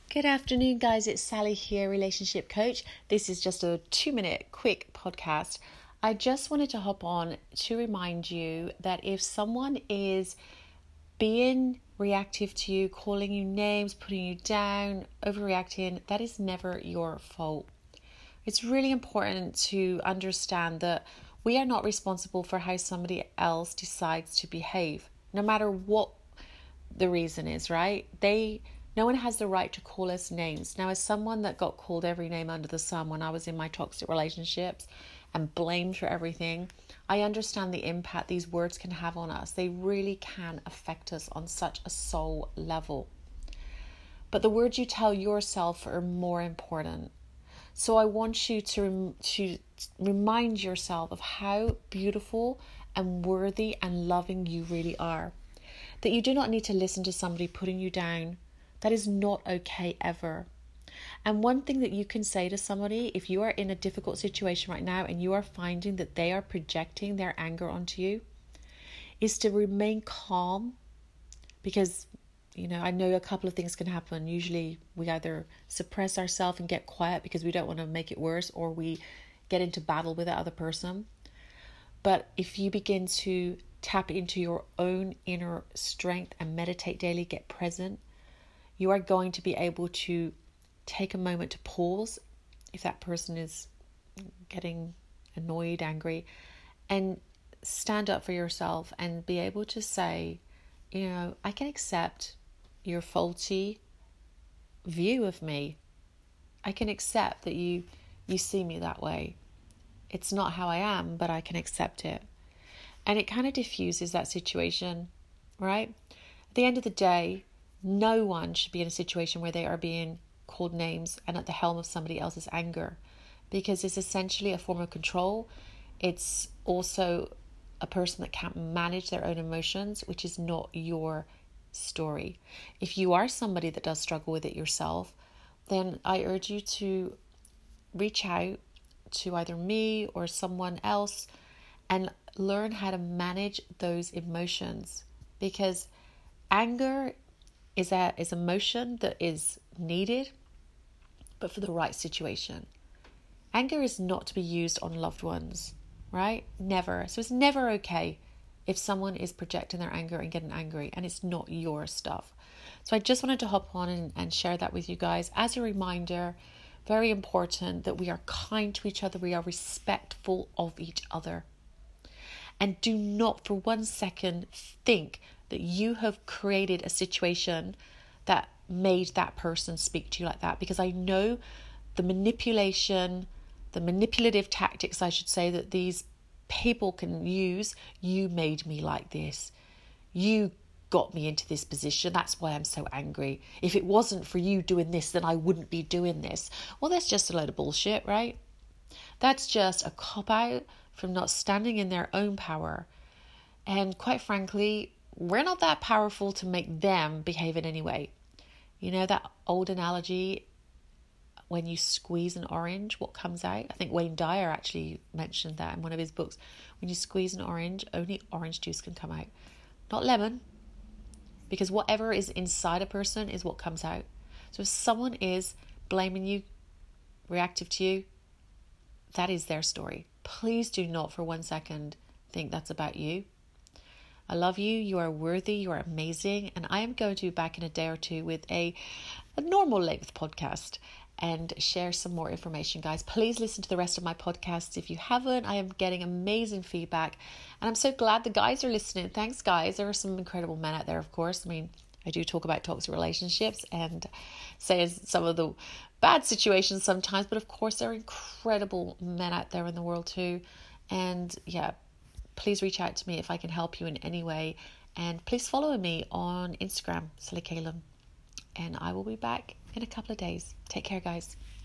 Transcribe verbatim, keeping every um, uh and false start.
Good afternoon, guys. It's Sally here, relationship coach. This is just a two minute quick podcast. I just wanted to hop on to remind you that if someone is being reactive to you, calling you names, putting you down, overreacting, that is never your fault. It's really important to understand that we are not responsible for how somebody else decides to behave, no matter what the reason is, right? They No one has the right to call us names. Now, as someone that got called every name under the sun when I was in my toxic relationships and blamed for everything, I understand the impact these words can have on us. They really can affect us on such a soul level. But the words you tell yourself are more important. So I want you to, to remind yourself of how beautiful and worthy and loving you really are. That you do not need to listen to somebody putting you down. That is not okay ever. And one thing that you can say to somebody, if you are in a difficult situation right now and you are finding that they are projecting their anger onto you, is to remain calm. Because, you know, I know a couple of things can happen. Usually we either suppress ourselves and get quiet because we don't want to make it worse, or we get into battle with that other person. But if you begin to tap into your own inner strength and meditate daily, get present, you are going to be able to take a moment to pause if that person is getting annoyed, angry, and stand up for yourself and be able to say, you know, I can accept your faulty view of me. I can accept that you you see me that way. It's not how I am, but I can accept it. And it kind of diffuses that situation, right? At the end of the day, no one should be in a situation where they are being called names and at the helm of somebody else's anger, because it's essentially a form of control. It's also a person that can't manage their own emotions, which is not your story. If you are somebody that does struggle with it yourself, then I urge you to reach out to either me or someone else and learn how to manage those emotions, because anger is a is emotion that is needed, but for the right situation. Anger is not to be used on loved ones, right? Never. So it's never okay if someone is projecting their anger and getting angry, and it's not your stuff. So I just wanted to hop on and, and share that with you guys as a reminder. Very important that we are kind to each other, we are respectful of each other. And do not for one second think that you have created a situation that made that person speak to you like that. Because I know the manipulation, the manipulative tactics, I should say, that these people can use. You made me like this. You got me into this position. That's why I'm so angry. If it wasn't for you doing this, then I wouldn't be doing this. Well, that's just a load of bullshit, right? That's just a cop-out from not standing in their own power. And quite frankly, we're not that powerful to make them behave in any way. You know that old analogy, when you squeeze an orange, what comes out? I think Wayne Dyer actually mentioned that in one of his books. When you squeeze an orange, only orange juice can come out, not lemon. Because whatever is inside a person is what comes out. So if someone is blaming you, reactive to you, that is their story. Please do not for one second think that's about you. I love you. You are worthy. You are amazing. And I am going to be back in a day or two with a, a normal length podcast and share some more information, guys. Please listen to the rest of my podcasts. If you haven't, I am getting amazing feedback. And I'm so glad the guys are listening. Thanks, guys. There are some incredible men out there, of course. I mean, I do talk about toxic relationships and say some of the bad situations sometimes. But of course, there are incredible men out there in the world too. And yeah, please reach out to me if I can help you in any way. And please follow me on Instagram, Sally Calum. And I will be back in a couple of days. Take care, guys.